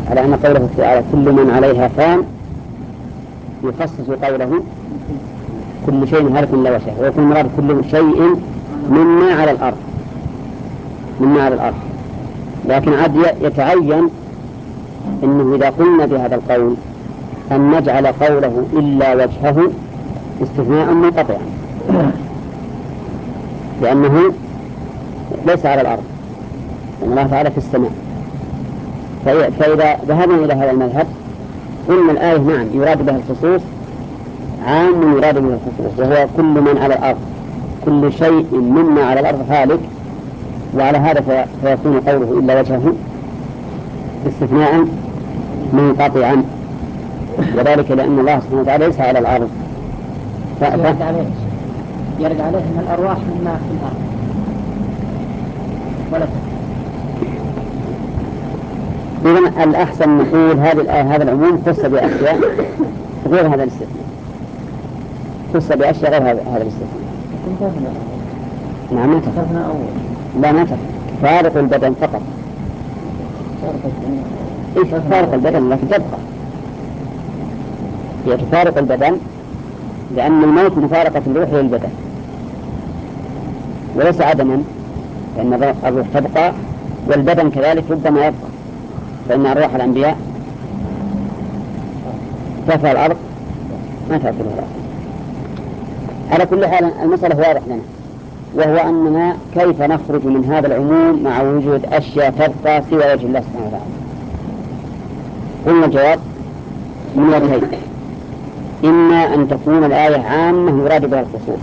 على أن قوله تعالى كل من عليها فان يخصص قوله كل شيء هالك إلا وجهه، ويكون مراد كل شيء مما على الأرض، مما على الأرض. لكن عاد يتعين إنه إذا قلنا بهذا القول أن نجعل قوله إلا وجهه استثناء منقطعا، لأنه ليس على الأرض، لأن الله تعالى في السماء. فإذا ذهبنا إلى هذا المذهب قلنا الآية نعم يراد بها الخصوص، عام يراد بها الخصوص، وهو كل من على الأرض، كل شيء مما على الأرض هالك، وعلى هذا فيكون قوله إلا وجهه استثناء منقطعا، وذلك لأن الله سبحانه وتعالى ليس على الأرض. يرد عليه من الأرواح مما في الأرض ولا إذن الأحسن نقول هذه الآية هذا العموم خص بأشياء غير هذا الاستثناء، خص بأشياء غير هذا الاستثناء. نعم ما تفرق، لا ما تفرق، فارق البدن فقط. إيش فارق البدن؟ لكن تبقى هي تفارق البدن، لأن الموت مفارقة الروح للبدن وليس عدما، لأن الروح تبقى والبدن كذلك ربما يبقى، فإن أرواح الأنبياء تفعل الأرض ما تأكلها الأرض. على كل حال المسألة واضح لنا، وهو أننا كيف نخرج من هذا العموم مع وجود أشياء تبقى سوى وجه الله سبحانه وتعالى. قلنا الجواب من وجهين: إما أن تكون الآية عامة يراد بها الخصوص،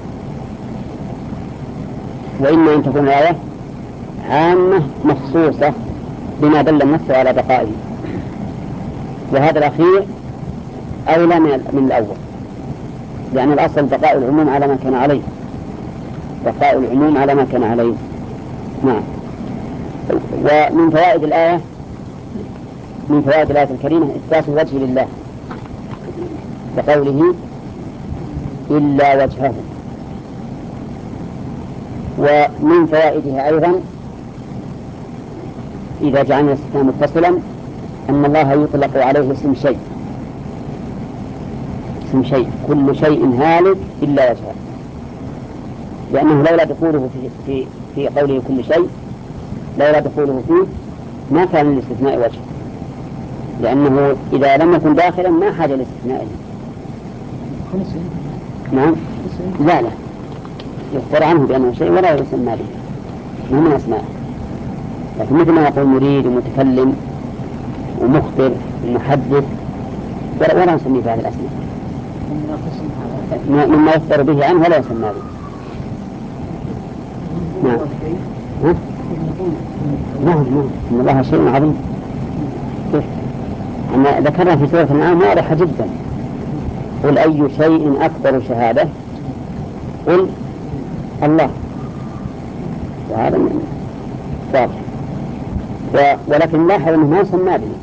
وإما أن تكون الآية عامة مخصوصة بما دل النص على بقائه، وهذا الأخير أولى من الأول، لأن الأصل بقاء العموم على ما كان عليه، بقاء العموم على ما كان عليه. نعم. ومن فوائد الآية، من فوائد الآية الكريمة إثبات الوجه لله بقوله إلا وجهه. ومن فوائدها أيضا إذا جعلنا الاستثناء متصلا أن الله يطلق عليه اسم شيء، اسم شيء، كل شيء هالك إلا وجهه، لأنه لولا دخوله في قوله كل شيء، لولا دخوله فيه ما كان للاستثناء وجه، لأنه إذا لم يكن داخلا ما حاجة لاستثنائه. نعم لا يخبر عنه بأنه شيء ولا يسمى به، ما من أسماء، لكن مثل ما يقول مريد ومتكلم ومخبر ومحدث ولا نسميه بهذه الأسماء، مما يخبر به عنه ولا يسمى به. نعم نعم إن الله شيء عظيم. أنا ذكرنا في سورة الأنعام واضحة جدا: قل أي شيء أكبر شهادة؟ قل الله. وهذا واضح. ولكن لاحظ أنه ما سمى به،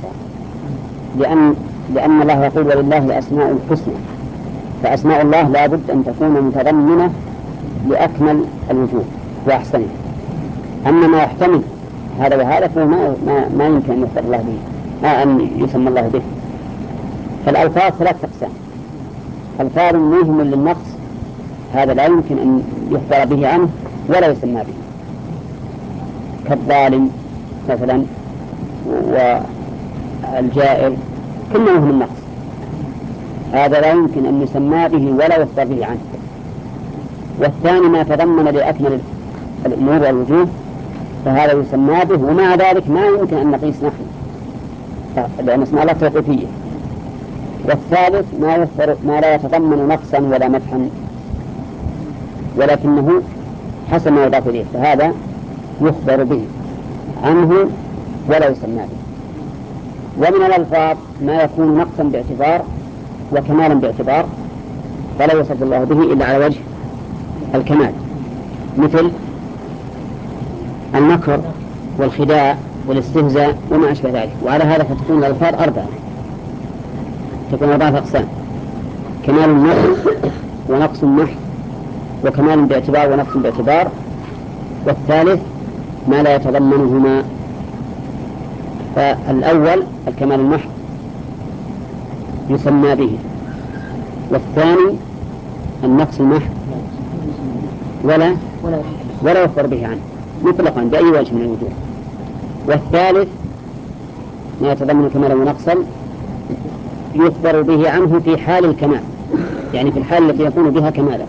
لأن الله يقول ولله الأسماء الحسنى، فأسماء الله لا بد أن تكون متضمنة لأكمل الوجوه وأحسنه. أما ما يحتمل هذا وهذا فهو ما يمكن أن يخبر الله به، ما أن يسمى الله به. فالألفاظ ثلاث أقسام: ألفاظ موهم للنقص، هذا لا يمكن أن يخبر به عنه ولا يسمى به، كالظالم مثلا والجائر، كل موهم النقص، هذا لا يمكن أن يسمى به ولا يخبر به عنه. والثاني ما تضمن لأكمل الأمور والوجوه، فهذا يسمى به، ومع ذلك ما يمكن أن نقيس نحن لأن اسم الله توقيفية. والثالث ما لا يتضمن نقصا ولا مدحا، ولكنه حسب ما يضاف إليه، فهذا يخبر به عنه ولا يسمى به. ومن الألفاظ ما يكون نقصا باعتبار وكمالا باعتبار، فلا يوصف الله به إلا على وجه الكمال، مثل المكر والخداع والاستهزاء وما أشبه ذلك. وعلى هذا فتكون الألفاظ أربعة، تكون أربعة أقسام: كمال النقص ونقص النحو وكمال باعتبار ونقص باعتبار، والثالث ما لا يتضمنهما فالأول الكمال المحض يسمى به، والثاني النقص المحض ولا يخبر به عنه مطلقا بأي وجه من الوجوه. والثالث ما يتضمن كمالا ونقصا يخبر به عنه في حال الكمال، يعني في الحال التي يكون بها كمالا،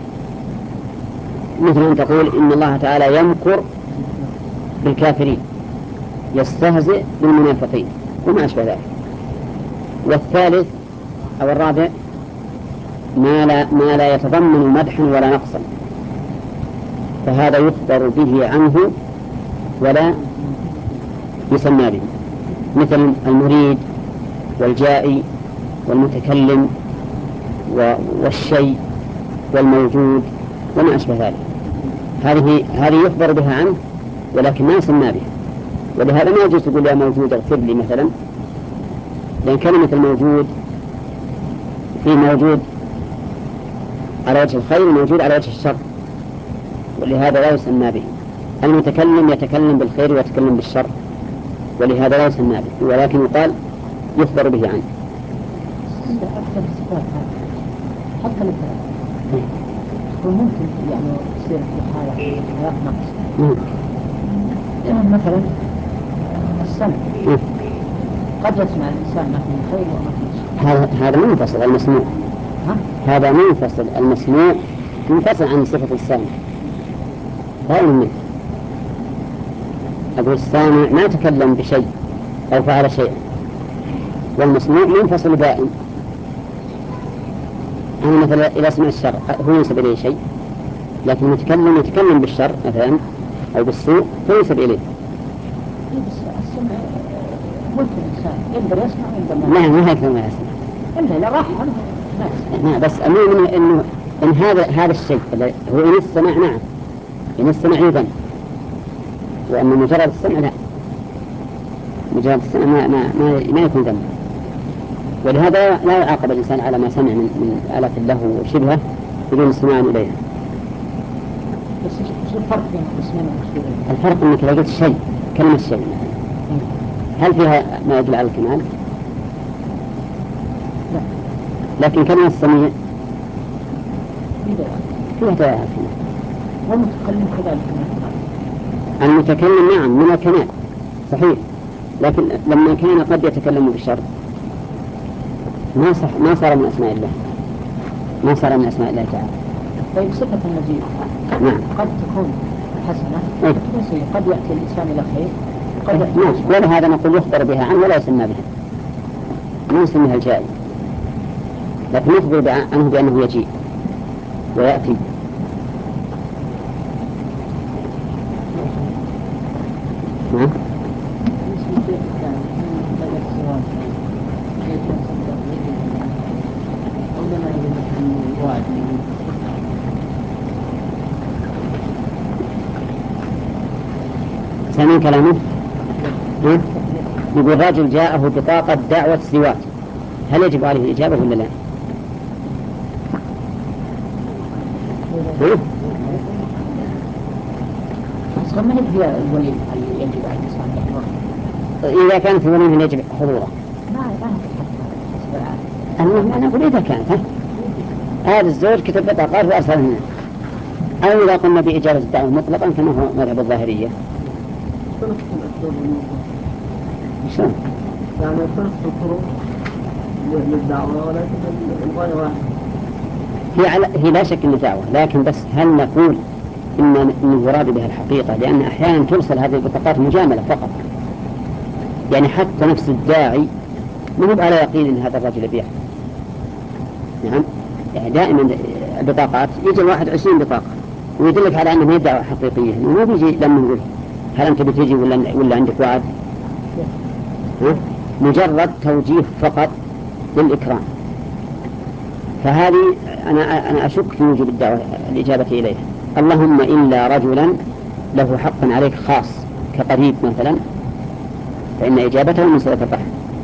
مثل أن تقول إن الله تعالى يمكر بالكافرين، يستهزئ بالمنافقين وما أشبه ذلك. والثالث أو الرابع ما لا يتضمن مدحا ولا نقصا، فهذا يخبر به عنه ولا يسمى به، مثل المريد والجائي والمتكلم والشيء والموجود وما أشبه ذلك. هذه يخبر بها عنه ولكن ما يسمى به. ولهذا ما يجوز تقول يا موجود اغفر لي مثلا، لأن كلمة الموجود في موجود على وجه الخير وموجود على وجه الشر، ولهذا لا يسمى به. المتكلم يتكلم بالخير ويتكلم بالشر، ولهذا لا يسمى به، ولكن يقال يخبر به عنه. حتى الكلام وممكن يعني تصير في حالات نقص، مثلا السمع قد يسمع الإنسان ما فيه خير وما فيه. هذا منفصل المسموع، هذا منفصل المسموع منفصل عن صفة السامع دائما. أبو السامع ما تكلم بشيء أو فعل شيء، والمسموع منفصل دائم. أنا مثلا إذا سمع الشر هو ينسب إليه شيء، لكن المتكلم يتكلم بالشر مثلا أو بالسوء فينسب إليه. السمع ملك الإنسان، يقدر يسمع ويقدر نعم ما يقدر ما يسمع إلا إذا راح نعم. بس أمين إن هذا الشيء هو إن السمع نعم، إن السمع يذم، وأن مجرد السمع لا، مجرد السمع ما يكون ذنب. ولهذا لا يعاقب الإنسان على ما سمع من آلات اللهو وشبهه بدون استماع إليها. بس شو الفرق بين القسمين المشهورين؟ الفرق أنك لو قلت شيء كلمة شيء هل فيها ما يدل على الكمال؟ لا. لكن كلمة السميع فيها دلالة على الكمال. والمتكلم كذلك. المتكلم نعم من الكمال صحيح، لكن لما كان قد يتكلم بالشر ما صار من أسماء الله، ما صار من أسماء الله تعالى. طيب صفة المجيء نعم قد تكون حسنة قد يأتي الإنسان إلى خير نعم. ولهذا نقول يخبر بها عنه ولا يسمى بها، ما نسميها الجائي، لكن يخبر عنه بأنه يجيء ويأتي. نعم. سامعين كلامه؟ يقول راجل جاءه بطاقة دعوة سواك، هل يجب عليه الإجابة ولا لا؟ ما هي الوليمة يجب على الإنسان؟ إذا كانت الوليمة يجب حضوره. أنا أقول إذا كانت هذا الزوج كتب بطاقات وأرسلهن، أو إذا قلنا بإجابة الدعوة مطلقا كما هو مذهب الظاهرية. شلون؟ يعني تنص الطرق للدعوة ولكن الغاية واحدة. هي لا شك أنها دعوة، لكن بس هل نقول إن المراد بها الحقيقة؟ لأن أحيانا ترسل هذه البطاقات مجاملة فقط، يعني حتى نفس الداعي ما هو على يقين أن هذا الرجل يبيع. نعم، يعني دائما البطاقات يجي الواحد 20 بطاقة ويدلك على أنه دعوة حقيقية، ما بيجي لما نقول هل أنت بتيجي ولا عندك وعد؟ مجرد توجيه فقط للإكرام. فهذه أنا أشك في وجوب الدعوة الإجابة إليها، اللهم إلا رجلا له حق عليك خاص كقريب مثلا فإن إجابته من صلة الرحم،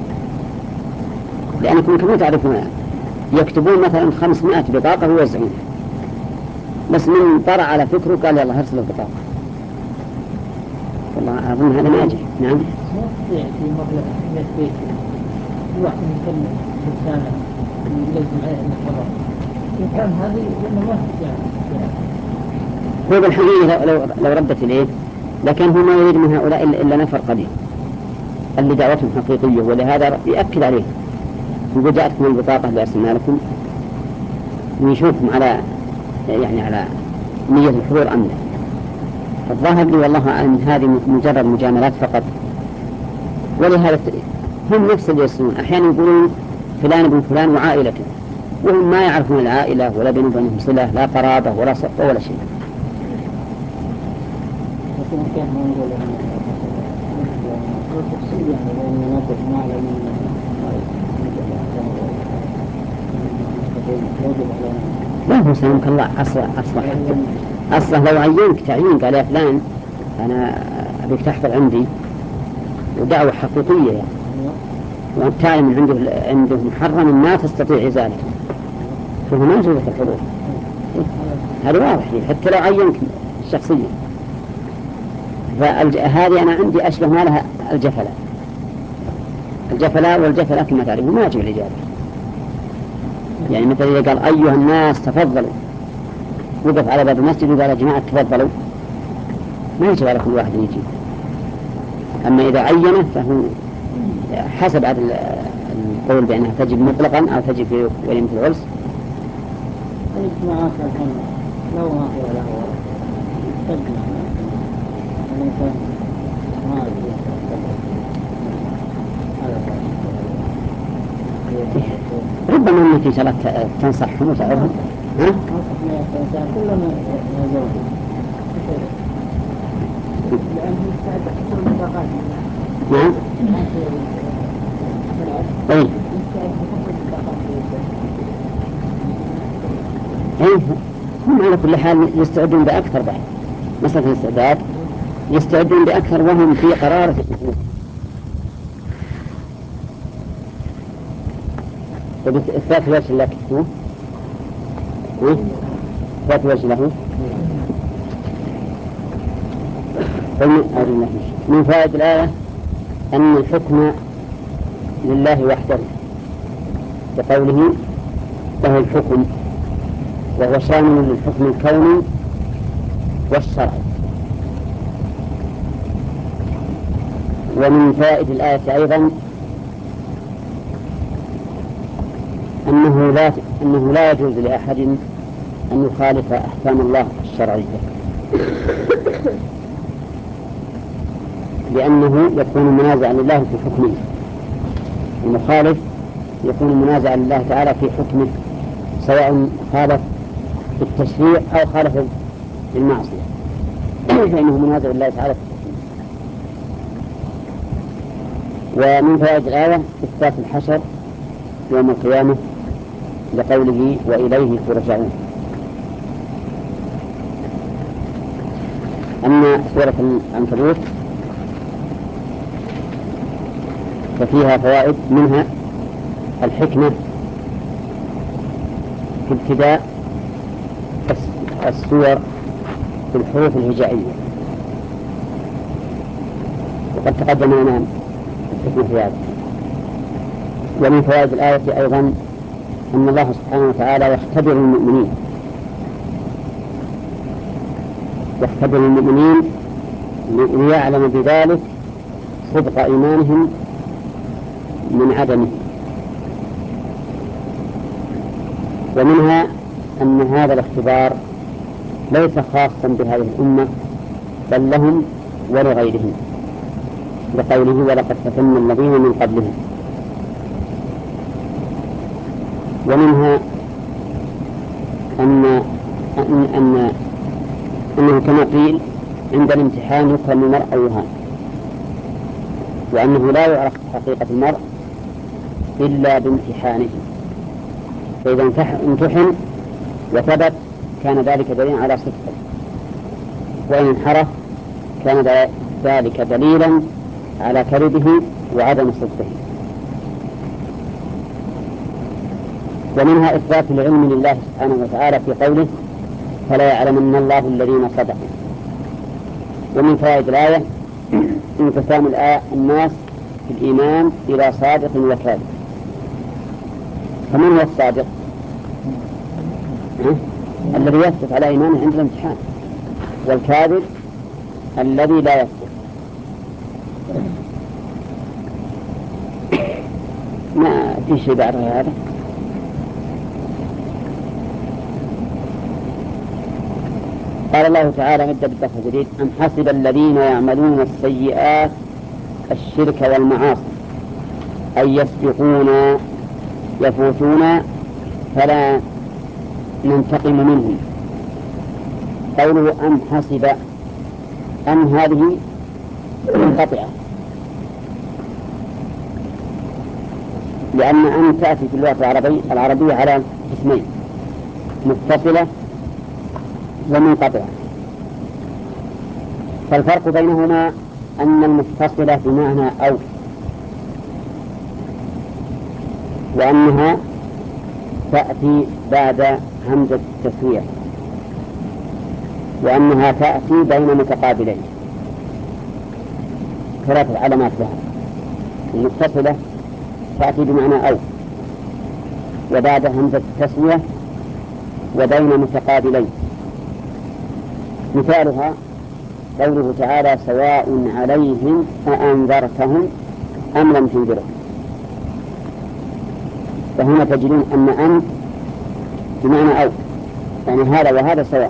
لأنكم كما تعرفون يكتبون مثلا 500 بطاقة ويوزعونها، بس من طرع على فكره قال يلا هرسل البطاقة، والله أظن هذا ناجح. نعم. في مبلغ 100 بيت الواحد يكلم رسالة يلزم عليه أن يتفرغ يفهم هذه وإنه ما يعني هو بالحقيقة لو ردت إليه لكن هو ما يريد من هؤلاء إلا نفر قليل اللي دعوتهم حقيقية، ولهذا يأكد عليه يقول جاءتكم البطاقة اللي أرسلنا لكم ويشوفهم على على نية الحضور أم لا. الظاهر لي والله أعلم هذه مجرد مجاملات فقط، ولهذا هم نفس اللي يصلون أحيانا يقولون فلان ابن فلان وعائلته وهم ما يعرفون العائلة ولا بينهم صلة لا قرابة ولا صفة ولا شيء. لا هو سلامك الله أصلا لو عينك تعيين قال يا فلان أنا أبيك تحفظ عندي ودعوة حقيقية يعني وأنت تعلم عنده محرم ما تستطيع إزالته فهو ما يجوز الحضور. هذا واضح حتى لو عينك شخصيا. فهذه أنا عندي أشبه ما لها الجفلة والجفلة كما تعرفون ما يجب الإجابة. يعني مثل إذا قال أيها الناس تفضلوا وقف على باب المسجد وقال يا جماعة تفضلوا ما يجب على كل واحد يجي. أما إذا عينه فهو حسب عدد القول بأنها تجب مطلقا أو تجب في وليمة العرس. معك الحين لو ما في ولا هو تجمع ربما أنك إن شاء الله تنصحهم وتعرفهم. ها؟ كلنا يزوجوا لأنه يستعد حصول البطاقات. نعم. أي. هم على كل حال يستعدون بأكثر بعد مسألة الاستعداد يستعدون بأكثر وهم في قرارة. إثبات وجه لك إثبات وجه له من فائدة الآية أن الحكم لله وحده بقوله له الحكم وهو شامل للحكم الكوني والشرعي. ومن فائدة الآية أيضا أنه لا يجوز لأحد أن يخالف أحكام الله الشرعية لأنه يكون منازعا لله في حكمه. المخالف يكون منازعا لله تعالى في حكمه سواء خالف في التشريع أو خالف في المعصية فإنه منازع لله تعالى في حكمه. ومن فوائد الآية إثبات الحشر يوم القيامة لقوله وإليه ترجعون. أما سورة العنكبوت ففيها فوائد منها الحكمة في ابتداء السور في الحروف الهجائية وقد تقدم لنا الحكمة في هذا. ومن فوائد الآية أيضا أن الله سبحانه وتعالى يختبر المؤمنين ليعلم بذلك صدق إيمانهم من عدمه. ومنها أن هذا الاختبار ليس خاصا بهذه الأمة بل لهم ولغيرهم بقوله ولقد فتنا الذين من قبلهم. ومنها أنه كما قيل عند الامتحان يكرم المرء أو يهان وأنه لا يعرف حقيقة المرء إلا بامتحانه فإذا امتحن وثبت كان ذلك دليلا على صدقه وإن انحرف كان ذلك دليلا على كذبه وعدم صدقه. ومنها إثبات العلم لله سبحانه وتعالى في قوله فلا يعلمن الله الذين صدقوا. ومن فوائد الآية انقسام الناس في الإيمان إلى صادق وكاذب. فمن هو الصادق؟ الذي يثبت على إيمانه عند الامتحان، والكاذب الذي لا يثبت. ما في شيء بعد هذا. قال الله تعالى مد بالدفع الجديد: أم حسب الذين يعملون السيئات الشرك والمعاصي أن يسبقونا يفوتون فلا ننتقم منهم. قوله أم حسب، أم هذه منقطعة، لأن أم تأتي في اللغة العربية على اسمين: متصلة ومنقطعة. فالفرق بينهما أن المتصلة بمعنى أو، وأنها تأتي بعد همزة التسوية، وأنها تأتي بين متقابلين. ثلاثة علامات لها: المتصلة تأتي بمعنى أو، وبعد همزة التسوية، وبين متقابلين. مثالها قوله تعالى: سواء عليهم أأنذرتهم أم لم تنذرهم. فهنا تجدون أن أم بمعنى أو، يعني هذا وهذا سواء.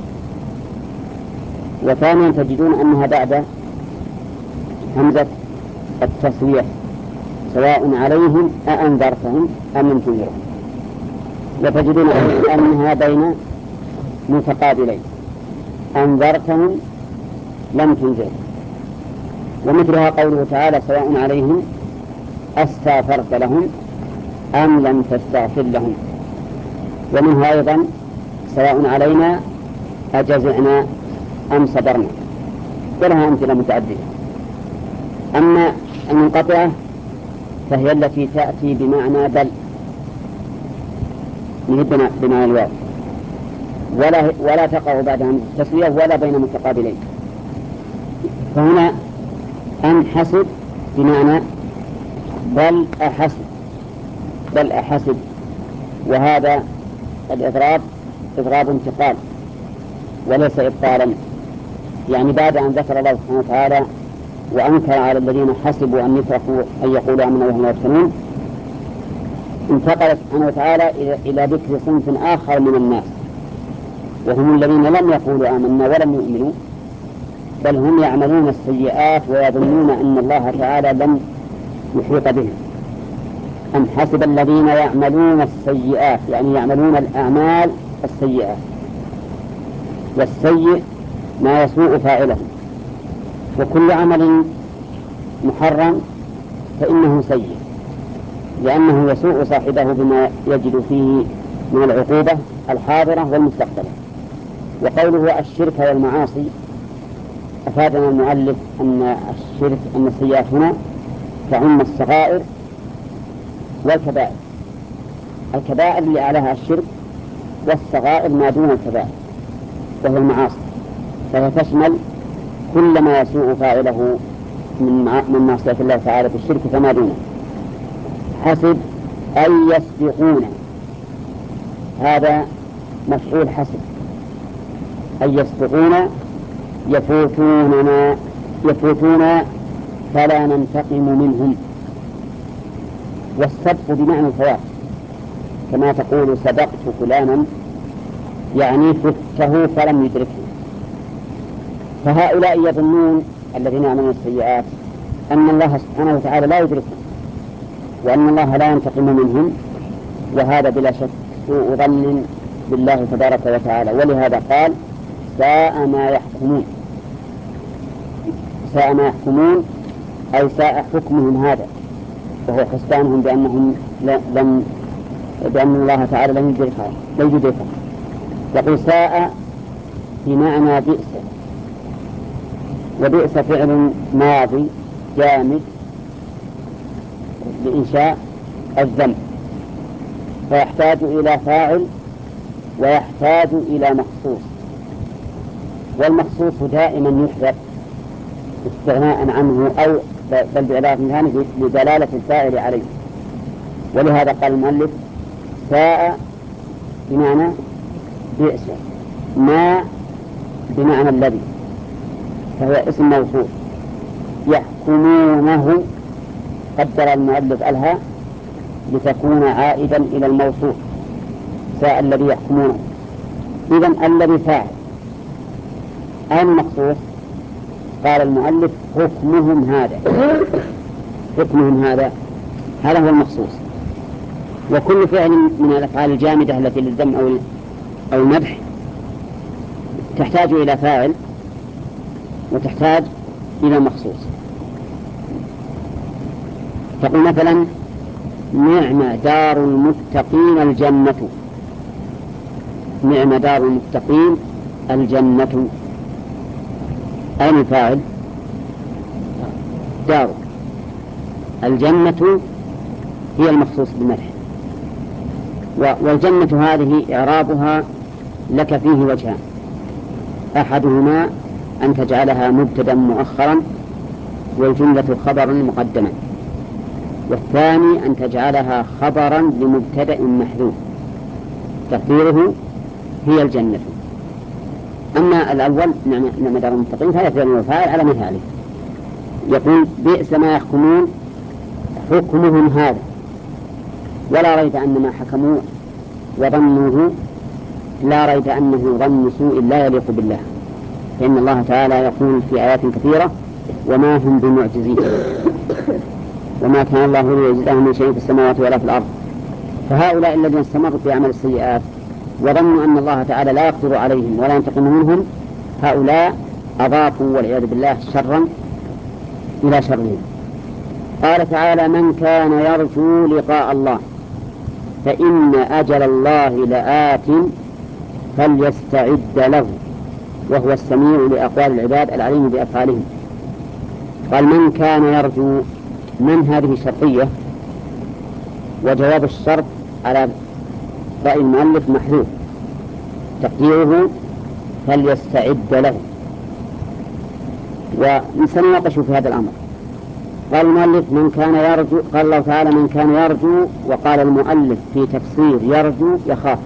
وثانيا تجدون أنها بعد همزة التسوية: سواء عليهم أأنذرتهم أم لم تنذرهم. وتجدون أنها بين متقابلين: أنذرتهم لم تنذرهم. ومثلها قوله تعالى: سواء عليهم أستغفرت لهم أم لم تستغفر لهم. ومنها أيضا: سواء علينا أجزعنا أم صبرنا. ولها أمثلة متعددة. أما المنقطعة فهي التي تأتي بمعنى بل، بمعنى الواو، ولا تقع بعد التسوية ولا بين متقابلين. فهنا أم حسب بمعنى بل أحسب، بل أحسب. وهذا الإضراب إضراب انتقال وليس إبطالا، يعني بعد أن ذكر الله سبحانه وتعالى وأنكر على الذين حسبوا أن يتركوا أن يقولوا آمنا وهم لا يفتنون، انتقل سبحانه وتعالى إلى ذكر صنف آخر من الناس، وهم الذين لم يقولوا آمنا ولم يؤمنوا، بل هم يعملون السيئات ويظنون أن الله تعالى لم يحيط بهم. أم حسب الذين يعملون السيئات، يعني يعملون الأعمال السيئات، والسيء ما يسوء فاعله، وكل عمل محرم فإنه سيء، لأنه يسوء صاحبه بما يجد فيه من العقوبة الحاضرة والمستقبلة. وقوله الشرك والمعاصي، أفادنا المؤلف أن الشرك أن السيئات هنا تعم الصغائر والكبائر. الكبائر اللي أعلاها الشرك، والصغائر ما دون الكبائر وهي المعاصي، فهي تشمل كل ما يسوء فاعله من معصية الله تعالى بالشرك فما دونه. حسب أي يسبقون، هذا مفعول حسب، أي يسبقون يفوتون فلا ننتقم منهم. والسبق بمعنى الفوات، كما تقول سبقت فلانا يعني فته فلم يدركه. فهؤلاء يظنون الذين يعملون السيئات أن الله سبحانه وتعالى لا يدركهم، وأن الله لا ينتقم منهم، وهذا بلا شك سوء ظن بالله تبارك وتعالى. ولهذا قال: ساء ما يحكمون. ساء ما يحكمون أي ساء حكمهم هذا، وهو حسبانهم بأن الله تعالى لم يدركهم. يقول ساء بمعنى بئس، وبئس فعل ماضي جامد لإنشاء الذنب، فيحتاج إلى فاعل ويحتاج إلى مخصوص، والمخصوص دائما يحذف استغناء عنه أو بل بإضافة ثانية لدلالة الفاعل عليه. ولهذا قال المؤلف ساء بمعنى بئس، ما بمعنى الذي، فهو اسم موصول. يحكمونه قدر المؤلف الها لتكون عائدا إلى الموصول، ساء الذي يحكمونه. إذن الذي فاعل. أين المخصوص؟ قال المؤلف حكمهم هذا. حكمهم هذا هو المخصوص. وكل فعل من الأفعال الجامدة التي للذم أو المدح تحتاج إلى فاعل وتحتاج إلى مخصوص. تقول مثلا نعم دار المتقين الجنة. نعم دار المتقين الجنة، أين الفاعل؟ دار. الجنة هي المخصوص بالمدح. والجنة هذه إعرابها لك فيه وجهان: أحدهما أن تجعلها مبتدا مؤخرا والجملة خبرا مقدما، والثاني أن تجعلها خبرا لمبتدأ محذوف تقديره هي الجنة. أما الأول نعم دار المتقين فهي فعل وفاعل على مثاله. يقول بئس ما يحكمون حكمهم هذا، ولا ريب أن ما حكموا وظنوه لا ريب أنه ظن سوء لا يليق بالله، فإن الله تعالى يقول في آيات كثيرة وما هم بمعجزين وما كان الله ليعجزهم من شيء في السماوات ولا في الأرض. فهؤلاء الذين استمروا في عمل السيئات وظنوا أن الله تعالى لا يقدر عليهم ولا ينتقم منهم، هؤلاء أضافوا والعياذ بالله شرا إلى شرهم. قال تعالى من كان يرجو لقاء الله فإن أجل الله لآت فليستعد له وهو السميع لأقوال العباد العليم بأفعالهم. قال من كان يرجو، من هذه شرطية، وجواب الشرط على رأي المؤلف محذوف تقديره فليستعد له. وسنناقش في هذا الأمر. قال المؤلف من كان يرجو، قال الله تعالى من كان يرجو، وقال المؤلف في تفسير يرجو يخاف،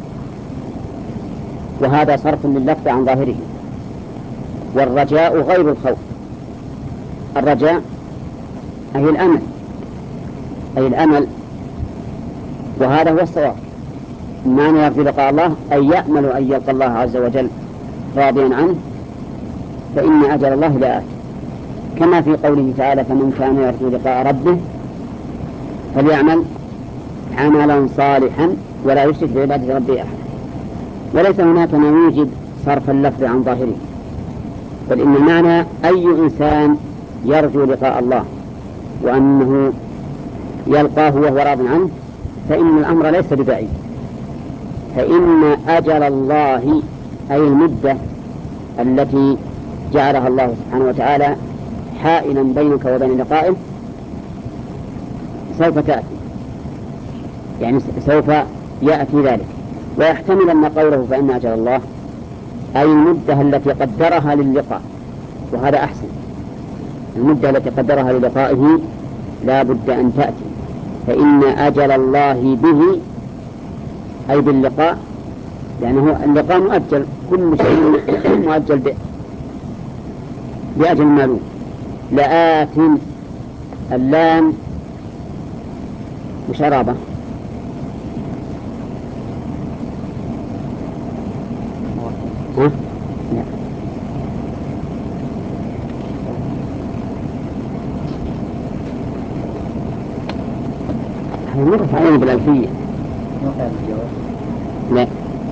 وهذا صرف لللفظ عن ظاهره. والرجاء غير الخوف. الرجاء أي الأمل، وهذا هو الصواب. معنى يرجو لقاء الله أي يأمل أن يلقى الله عز وجل راضيا عنه، فإن أجل الله لآت، كما في قوله تعالى فمن كان يرجو لقاء ربه فليعمل عملا صالحا ولا يشرك بعبادة ربه أحد. وليس هناك ما يوجب صرف اللفظ عن ظاهره، بل إن المعنى أي إنسان يرجو لقاء الله وأنه يلقاه وهو راض عنه فإن الأمر ليس ببعيد. فإن أجل الله أي المدة التي جعلها الله سبحانه وتعالى حائلا بينك وبين لقائه سوف تأتي، يعني سوف يأتي ذلك. ويحتمل أن قوله فإن أجل الله أي المدة التي قدرها للقاء، وهذا أحسن. المدة التي قدرها للقائه لا بد أن تأتي. فإن أجل الله به أي باللقاء، لأنه اللقاء مؤجل، كل شيء مؤجل بأجل معلوم. لآت اللام مشربة لا مرة علينا بالألفية. لا،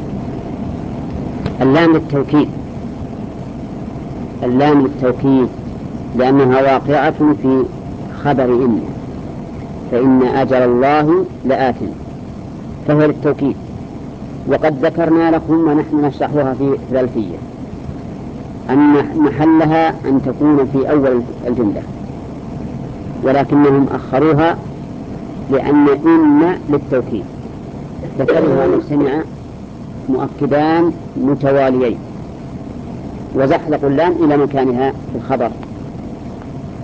اللام للتوكيد، اللام للتوكيد لأنها واقعة في خبر إن، فإن أجل الله لآت، فهو للتوكيد. وقد ذكرنا لكم ونحن نشرحها في الألفية أن محلها أن تكون في أول الجملة، ولكنهم أخروها لأن إن للتوكيد ذكرها مجتمع مؤكدان متواليين، وزحلقوا اللام إلى مكانها في الخبر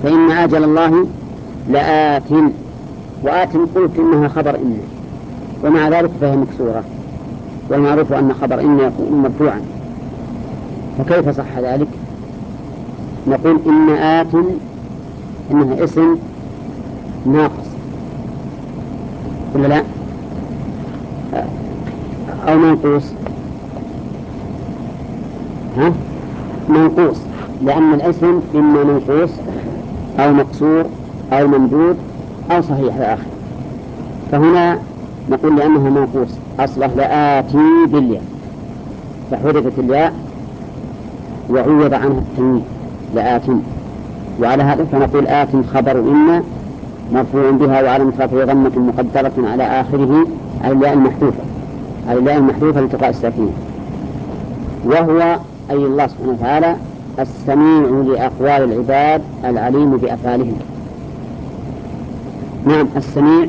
فإن آجل الله لآت، وآت قلت إنها خبر إن، ومع ذلك فهي مكسورة، والمعروف أن خبر إن يكون مرفوعا، فكيف صح ذلك؟ نقول إن آت إنها اسم ناقص ولا لا؟ أو منقوص؟ منقوص، لأن الاسم إما منقوص أو مقصور أو ممدود أو صحيح الآخر، فهنا نقول لأنه منقوص أصله لآتي بالياء، فحذفت الياء وعوض عنها التنوين لآت، وعلى هذا فنقول آت خبر إن مرفوع بها وعلى رفعه ضمة مقدرة على آخره على الياء المحذوفة لالتقاء الساكنين، وهو أي الله سبحانه وتعالى السميع لأقوال العباد العليم بأفعالهم. نعم، السميع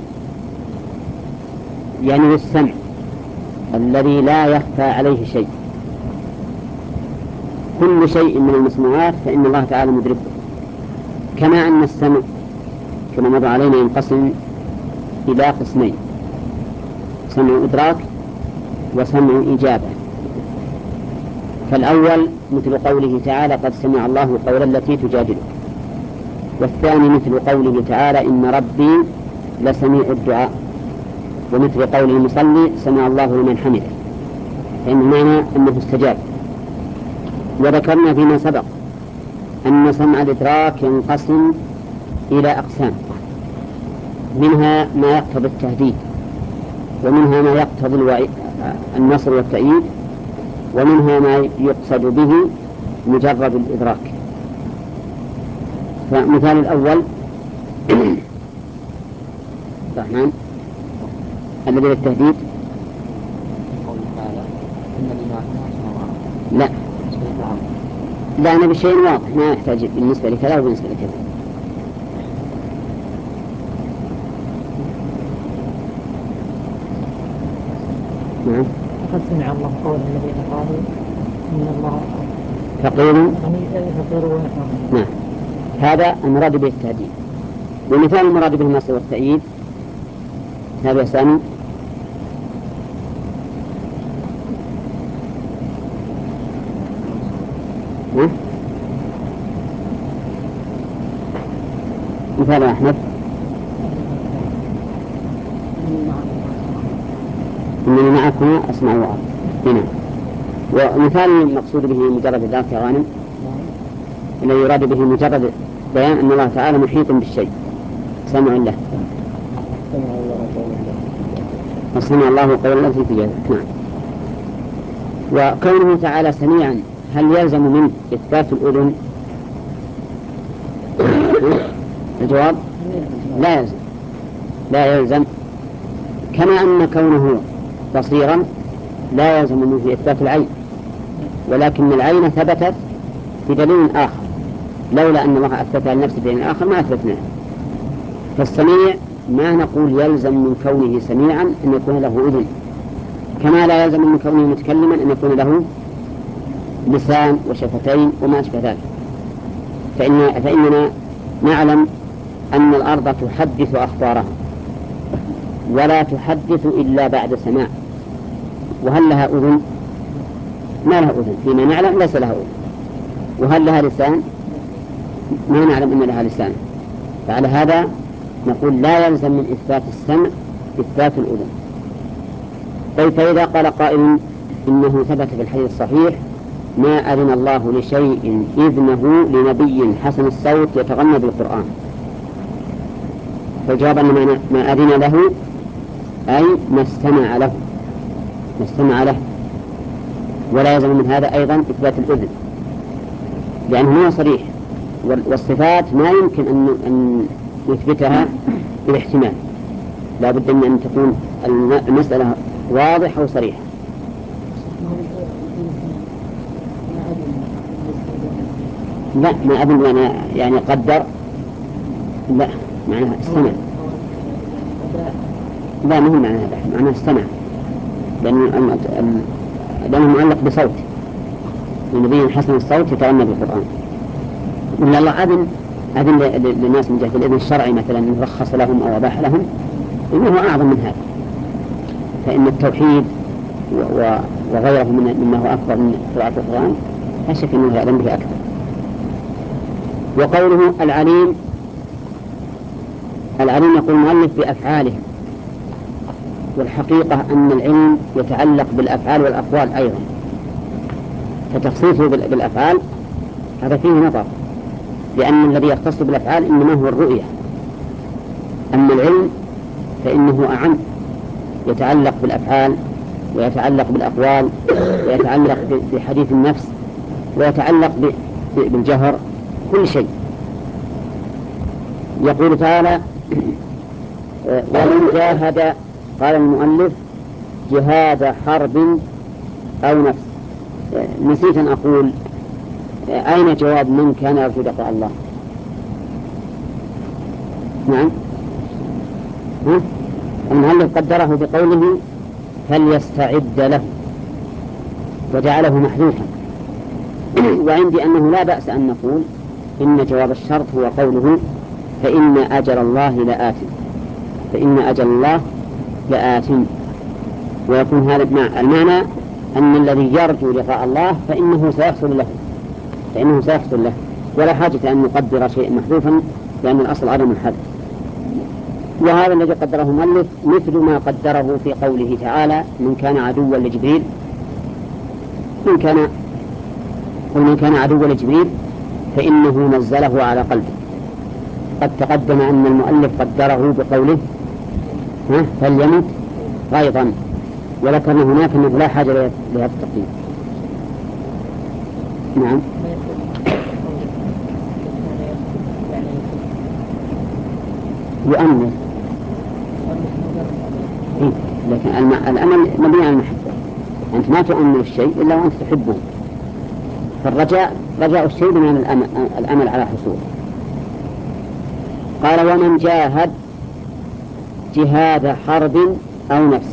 يعني السمع الذي لا يخفى عليه شيء، كل شيء من المسموعات فإن الله تعالى مدركه، كما أن السمع كما مر علينا ينقسم إلى قسمين: سمع إدراك وسمع إجابة. فالأول مثل قوله تعالى قد سمع الله قول التي تجادلك، والثاني مثل قوله تعالى إن ربي لسميع الدعاء، ومثل قول المصلي سمع الله لمن حمده، فإن معنى أنه استجاب. وذكرنا فيما سبق أن سمع الإدراك ينقسم إلى أقسام، منها ما يقتضي التهديد، ومنها ما يقتضي النصر والتأييد، ومنها ما يقصد به مجرد الإدراك. فمثال الأول الرحمن الذي للتهديد لا أنا بشيء واضح ما يحتاج بالنسبة لكذا وبالنسبة لكذا. نعم. قد سمع الله قول الذين قالوا إن الله فقير فقير ونحن. نعم، هذا المراد به التهديد. ومثال المراد به النصر والتأييد هذا الثاني مثال أحمد إنني معكم أسمع وأرى هنا. ومثال المقصود به مجرد الذات يا غانم الذي يراد به مجرد بيان أن الله تعالى محيط بالشيء سمع له، فسمع الله قول التي تجادلك. نعم. وكونه تعالى سميعا هل يلزم منه إثبات الأذن؟ الجواب لا يلزم، كما أن كونه بصيرا لا يلزم منه إثبات العين، ولكن العين ثبتت بدليل آخر، لولا أن الله أثبتها لنفسه بدليل آخر ما أثبتناه. فالسميع ما نقول يلزم من كونه سميعا أن يكون له أذن، كما لا يلزم من كونه متكلما أن يكون له لسان وشفتين وما أشبه ذلك. فإننا نعلم أن الأرض تحدث أخبارها ولا تحدث إلا بعد سماع، وهل لها أذن؟ ما لها أذن، فيما نعلم ليس لها أذن. وهل لها لسان؟ ما نعلم أن لها لسان. فعلى هذا نقول لا يلزم من إثبات السمع إثبات الأذن. طيب فإذا قال قائل إنه ثبت في الحديث الصحيح ما أذن الله لشيء إذنه لنبي حسن الصوت يتغنى بالقرآن، فالجواب أن ما أذن له أي ما استمع له، ولا يلزم من هذا أيضا إثبات الأذن لأنه هو صريح، والصفات ما يمكن أن يثبتها بالاحتمال، لا بد من أن تكون المسألة واضحة وصريحة. لا ما أظن يعني قدر، لا معناها استمع، لا ما هو معناها استمع، لأنه معلق بصوت النبي حسن الصوت يتغنى بالقرآن. إن الله أذن هذه للناس من جهة الإذن الشرعي مثلا رخص لهم أو أباح لهم إنه أعظم من هذا. فإن التوحيد وغيره مما هو أكبر من قراءة القرآن لا شك أنه يعلم به أكثر. وقوله العليم يقول المؤلف بأفعاله، والحقيقة أن العلم يتعلق بالأفعال والأقوال أيضا، فتخصيصه بالأفعال هذا فيه نظر، لأن الذي يختص بالأفعال إنما هو الرؤية، أما العلم فإنه أعم، يتعلق بالأفعال ويتعلق بالأقوال ويتعلق بحديث النفس ويتعلق بالجهر، كل شيء. يقول تعالى ومن جاهد، قال المؤلف جهاد حرب أو نفس. نسيت أن أقول أين جواب من كان يرجو لقاء الله؟ نعم، المؤلف قدره بقوله فليستعد له وجعله محذوفا. وعندي أنه لا بأس أن نقول إن جواب الشرط هو قوله فإن أجل الله لآت، فإن أجل الله لآت، ويكون هذا المعنى أن الذي يرجو لقاء الله فإنه سيحصل له، ولا حاجة أن نقدر شيء محذوفا لأن الأصل عدم الحذف. وهذا الذي قدره المؤلف مثل ما قدره في قوله تعالى من كان عدوا لجبريل، من كان عدوا لجبريل فإنه نزله على قلبه. قد تقدم أن المؤلف قدره بقوله فليمت غيظا، ولكن هناك أنه لا حاجة لهذا التقدير. نعم، يؤمن، لكن الأمل مبني على المحبة، أنت ما تؤمن الشيء إلا وأنت تحبه، فالرجاء رجاء الشيء بمعنى الأمل على حصوله. قال ومن جاهد جهاد حرب أو نفس.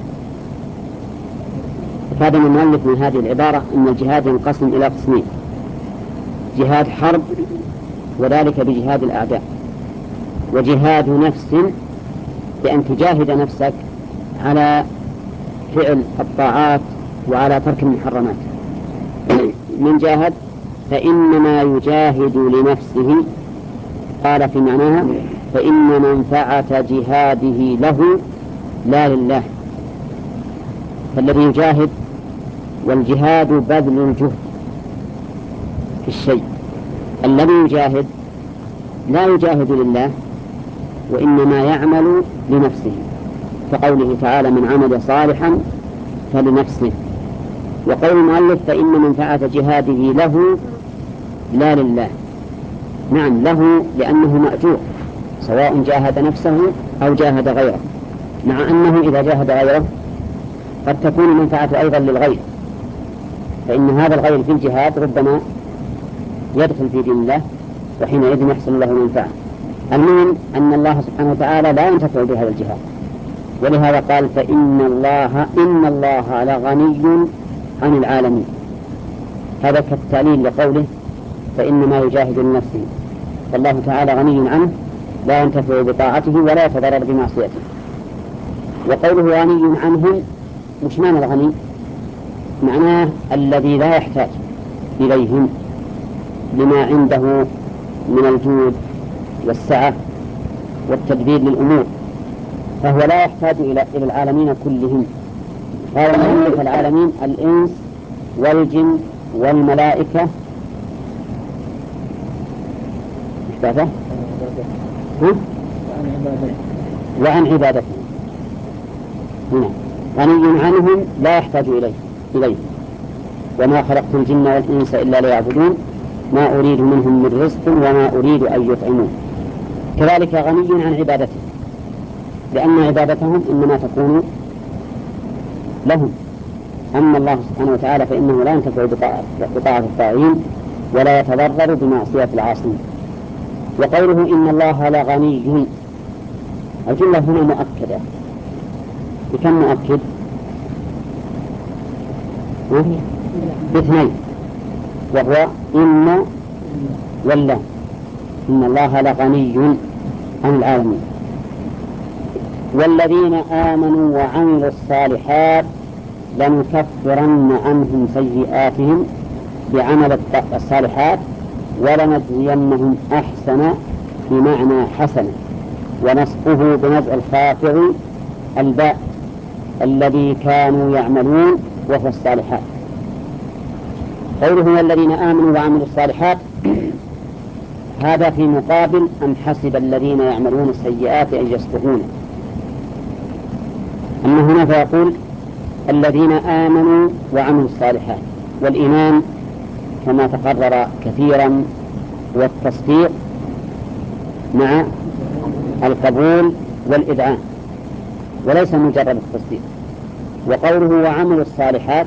فاد المؤلف من هذه العبارة أن الجهاد ينقسم إلى قسمين: جهاد حرب وذلك بجهاد الأعداء، وجهاد نفس بأن تجاهد نفسك على فعل الطاعات وعلى ترك المحرمات. من جاهد فإنما يجاهد لنفسه، قال في معناها فإن منفعة جهاده له لا لله. فالذي يجاهد، والجهاد بذل الجهد في الشيء، الذي يجاهد لا يجاهد لله وإنما يعمل لنفسه، كقوله تعالى من عمل صالحا فلنفسه. وقول المؤلف فإن منفعة جهاده له لا لله، نعم له لأنه مأجور سواء جاهد نفسه أو جاهد غيره، مع أنه إذا جاهد غيره قد تكون المنفعة أيضا للغير، فإن هذا الغير في الجهاد ربما يدخل في دين الله وحينئذ يحصل له منفعة. المهم أن الله سبحانه وتعالى لا ينتفع بهذا الجهاد، ولهذا قال فإن الله لغني عن العالمين. هذا كالتعليل لقوله فإنما يجاهد لنفسه، فالله تعالى غني عنه لا ينتفع بطاعته ولا يتضرر بمعصيته. وقوله غني عنهم، مش معنى الغني؟ معناه الذي لا يحتاج إليهم لما عنده من الجود والسعة والتدبير للأمور، فهو لا يحتاج إلى العالمين كلهم. قال المؤلف العالمين الإنس والجن والملائكة وعن عبادته. هنا غني عنهم لا يحتاج إليه. وما خلقت الجن والإنس إلا ليعبدون ما أريد منهم من رزق وما أريد أن يطعمون. كذلك غني عن عبادته، لأن عبادتهم إنما تكون لهم. أما الله سبحانه وتعالى فإنه لا ينتفع بطاعة الطاعين ولا يتضرر بمعصية العاصين. وقوله إن الله لغني، الجملة هنا مؤكدة بكم مؤكد؟ باثنين، وهو إن واللام. إن الله لغني عن العالمين. والذين آمنوا وعملوا الصالحات لنكفرن عنهم سيئاتهم بعمل الصالحات ولنجزينهم أحسن بمعنى حسن، ونصبه بنزع الخافض الباء الذي كانوا يعملون وهو الصالحات. قوله والذين آمنوا وعملوا الصالحات هذا في مقابل أم حسب الذين يعملون السيئات أن يسبقون. أما هنا فيقول الذين آمنوا وعملوا الصالحات، والإيمان كما تقرر كثيرا والتصديق مع القبول والإذعان وليس مجرد التصديق. وقوله وعملوا الصالحات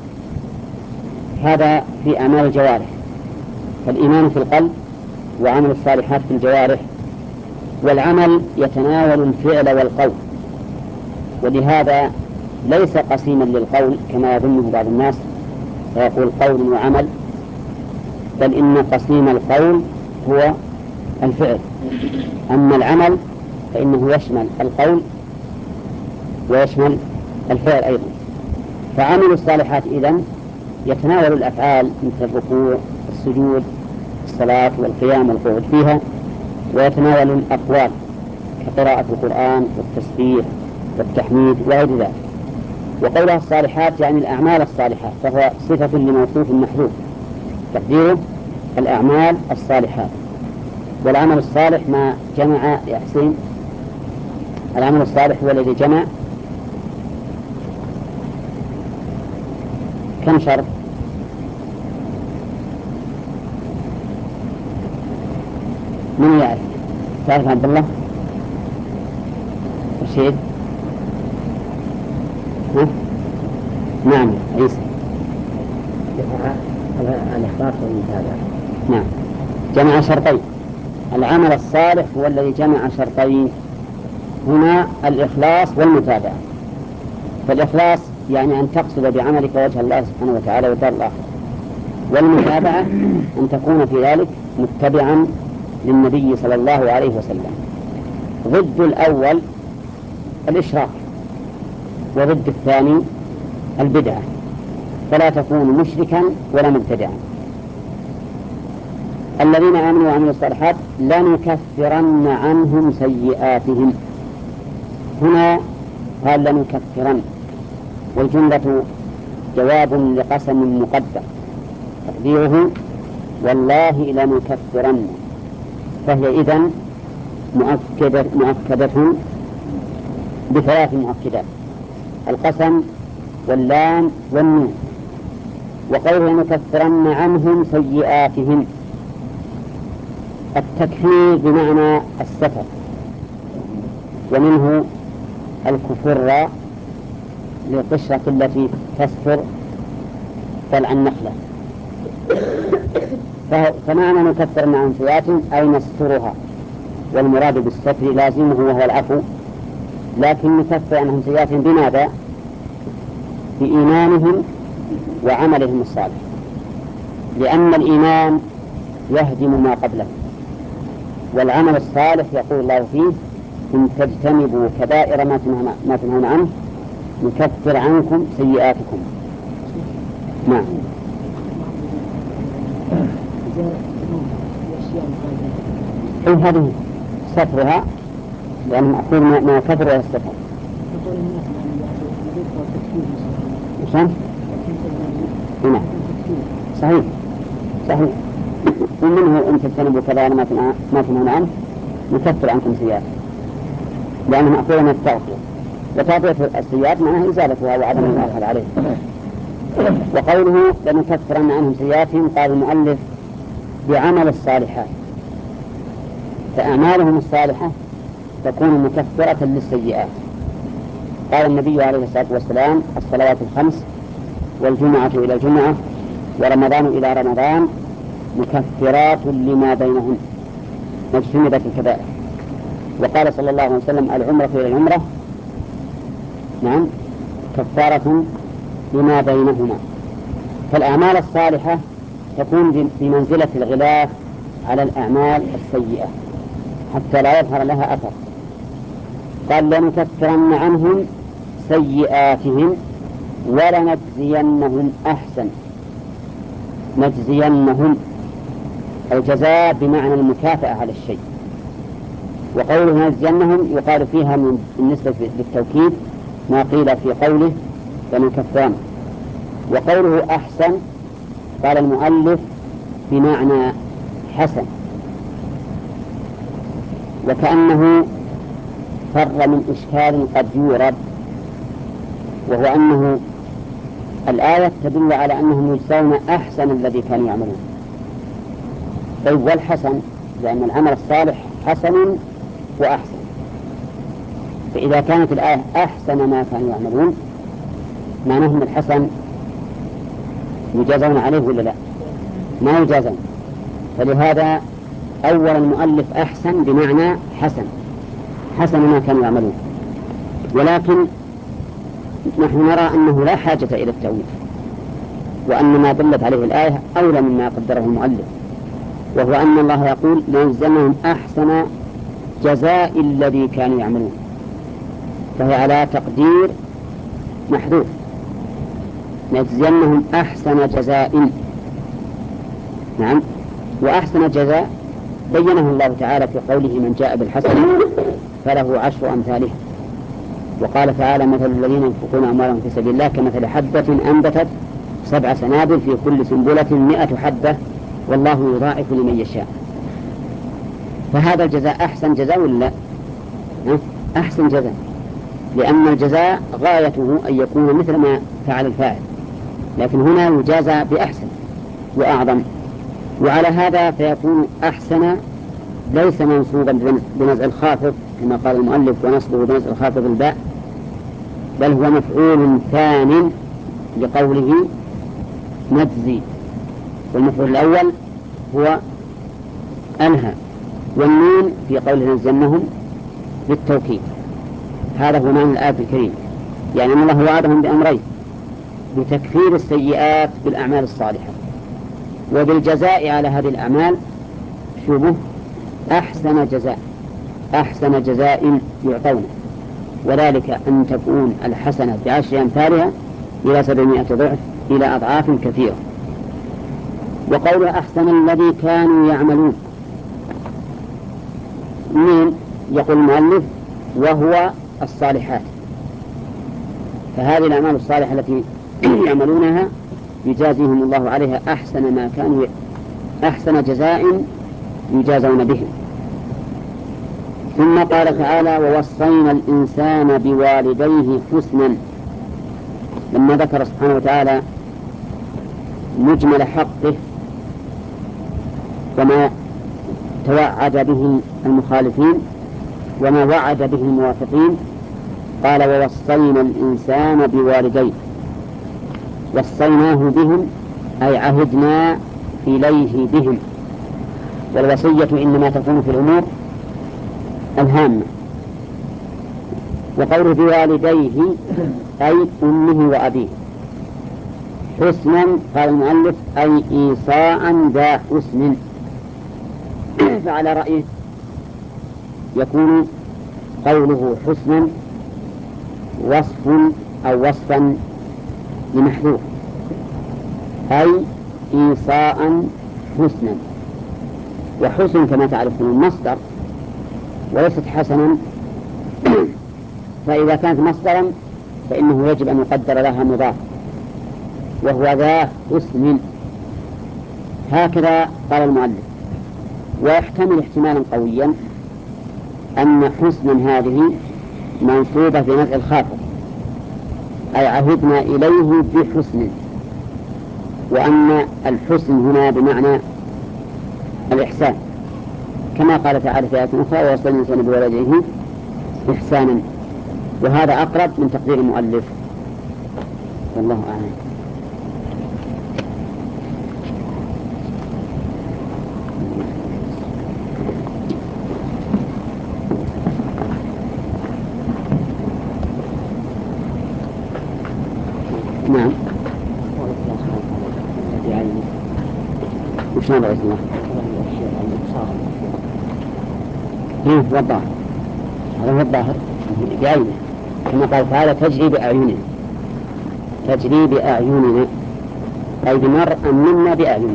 هذا في أعمال الجوارح، فالإيمان في القلب وعمل الصالحات في الجوارح. والعمل يتناول الفعل والقول، ولهذا ليس قسيما للقول كما يظنه بعض الناس فيقول قول وعمل، بل إن قسيم القول هو الفعل، أما العمل فإنه يشمل القول ويشمل الفعل أيضا. فعمل الصالحات إذن يتناول الأفعال مثل الركوع السجود الصلاة والقيام والقعود فيها، ويتناول الأقوال كقراءة القرآن والتسبيح والتحميد وغير ذلك. وقولها الصالحات يعني الأعمال الصالحات، فهو صفة لموصوف محذوف تقديره الأعمال الصالحات. والعمل الصالح ما جمع يا حسين، العمل الصالح هو الذي جمع كم شرط؟ من يعرف؟ تعرف عبد الله؟ رشيد؟ نعم عيسى. الإخلاص والمتابعة. نعم جمع شرطين. العمل الصالح هو الذي جمع شرطين هنا الإخلاص والمتابعة. فالإخلاص يعني أن تقصد بعملك وجه الله سبحانه وتعالى والدار الآخرة، والمتابعة أن تكون في ذلك متبعا للنبي صلى الله عليه وسلم. ضد الأول الإشراك، وضد الثاني البدعة، فلا تكون مشركا ولا مبتدعا. الذين آمنوا وعملوا الصالحات لنكفرن عنهم سيئاتهم. هنا قال لنكفرن، والجملة جواب لقسم مقدر تقديره والله لنكفرن، فهي إذن مؤكدة بثلاث مؤكدات: القسم واللام والنون. وقوله لنكفرن عنهم سيئاتهم، التكفير بمعنى الستر، ومنه الكفر للقشرة التي تستر طلع النخلة. فمعنى نكفر عن سيئاتهم أي نسترها، والمراد بالستر لازمه وهو العفو، لكن نكفر عنهم سيئاتهم بماذا؟ بإيمانهم وعملهم الصالح، لأن الإيمان يهدم ما قبله، والعمل الصالح يقول الله فيه إن تجتنبوا كبائر ما تنهون عنه نكفر عنكم سيئاتكم. نعم. أي هذه سترها، لأن مأخوذ ما كفر الستر. نعم صحيح صحيح. ومنه إن تجتنبوا كبائر ما تنهون عنه نكفر عنكم سيئات، لأنه مأخوذ من التغطية، وتغطية السيئات معناها إزالتها وعدم الآخر عليه. وقوله لنكفرن عنهم سيئاتهم قال المؤلف بعمل الصالحات، فأعمالهم الصالحة تكون مكفرة للسيئات. قال النبي عليه الصلاة والسلام الصلوات الخمس والجمعة إلى الجمعة ورمضان إلى رمضان مكفرات لما بينهن مجتنبة الكبائر. وقال صلى الله عليه وسلم العمرة إلى العمرة نعم كفارة لما بينهما. فالأعمال الصالحة تكون بمنزلة الغلاف على الأعمال السيئة حتى لا يظهر لها أثر. قال لنكفرن عنهم سيئاتهم ولنجزينهم أحسن. نجزينهم الجزاء بمعنى المكافأة على الشيء، وقوله نجزينهم يقال فيها بالنسبة للتوكيد ما قيل في قوله لنكفرن. وقوله أحسن قال المؤلف بمعنى حسن، وكأنه فر من إشكال قد يورد، وهو أنه الآية تدل على أنهم يجزون أحسن الذي كانوا يعملون. طيب والحسن، لأن العمل الصالح حسن وأحسن، فإذا كانت الآية أحسن ما كانوا يعملون معناه أن الحسن يجازون عليه ولا لا؟ ما يجازون. فلهذا أول المؤلف أحسن بمعنى حسن، حسن ما كانوا يعملون. ولكن نحن نرى أنه لا حاجة إلى التأويل، وأن ما دلت عليه الآية أولى مما قدره المؤلف، وهو أن الله يقول لنجزينهم أحسن جزاء الذي كانوا يعملون، فهي على تقدير محذوف، نجزينهم أحسن جزاء. نعم، وأحسن جزاء بينه الله تعالى في قوله من جاء بالحسنة فله 10 أمثالها. وقال تعالى مثل الذين ينفقون أموالهم في سبيل الله كمثل حبة أنبتت 7 سنابل في كل سنبلة 100 حبة والله يضاعف لمن يشاء. فهذا الجزاء أحسن جزاء ولا أحسن جزاء، لأن الجزاء غايته أن يكون مثل ما فعل الفاعل، لكن هنا يجازى بأحسن وأعظم. وعلى هذا فيكون أحسن ليس منصوبا بنزع الخافض كما قال المؤلف ونصبه بنزع الخافض الباء، بل هو مفعول ثان لقوله نجزي، والمفعول الأول هو أنهى، والنون في قوله نجزينهم بالتوكيد. هذا هو معنى الآية الكريمة، يعني أن الله وعدهم بأمرين: بتكفير السيئات بالأعمال الصالحة، وبالجزاء على هذه الأعمال شبه أحسن جزاء، أحسن جزاء يعطونه، وذلك أن تكون الحسنة ب10 أمثالها إلى 700 ضعف إلى أضعاف كثيرة. وقول أحسن الذي كانوا يعملون، من يقول المؤلف وهو الصالحات، فهذه الأعمال الصالحة التي يعملونها يجازيهم الله عليها أحسن ما كانوا، أحسن جزاء يجازون به. ثم قال تعالى ووصينا الإنسان بوالديه حسنا، لما ذكر سبحانه وتعالى مجمل حقه وما توعد به المخالفين وما وعد به الموافقين، قال ووصينا الإنسان بوالديه، وصيناه بهم أي عهدنا إليه بهم، والوصية إنما تكون في الأمور الهامة. وقوله بوالديه أي أمه وأبيه. حسنا قال المؤلف أي إيصاء ذا حسن، فعلى رأيه يكون قوله حسنا وصف أو وصفا لمحذوف، أي إيصاء حسنا. وحسن كما تعرفون مصدر وليست حسنا، فإذا كانت مصدرا فإنه يجب أن يقدر لها مضاف، وهو ذا حسن. هكذا قال المؤلف. ويحتمل احتمالا قويا أن حسن هذه منصوبة بنزع الخافض أي عهدنا إليه بحسن، وأن الحسن هنا بمعنى الإحسان، كما قال تعالى في آية أخرى ووصينا الإنسان بوالديه إحسانا، وهذا أقرب من تقدير المؤلف، والله أعلم. نعم. وش نبغي اسمه؟ هو الظاهر، هذا هو الظاهر بعينه، كما قال تعالى تجري بأعيننا، تجري بأعيننا أي بمرء منا بأعيننا.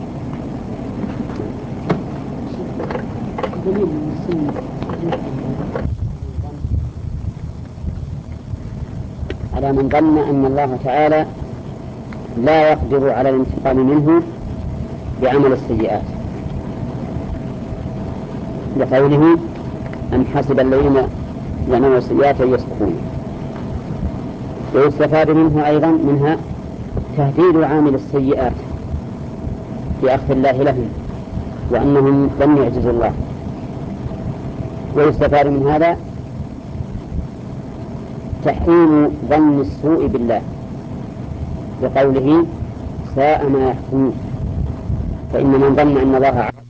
على من ظن أن الله تعالى لا يقدر على الانتقام منه بعمل السيئات، لقوله أم حسب الذين يعملون السيئات أن يسبقون. ويستفاد منه أيضا منها تهديد عامل السيئات بأخذ الله لهم وأنهم لم يعجزوا الله. ويستفاد من هذا تحريم ظن السوء بالله بقوله ساء ما يحكمون، فإن من ظن أن الله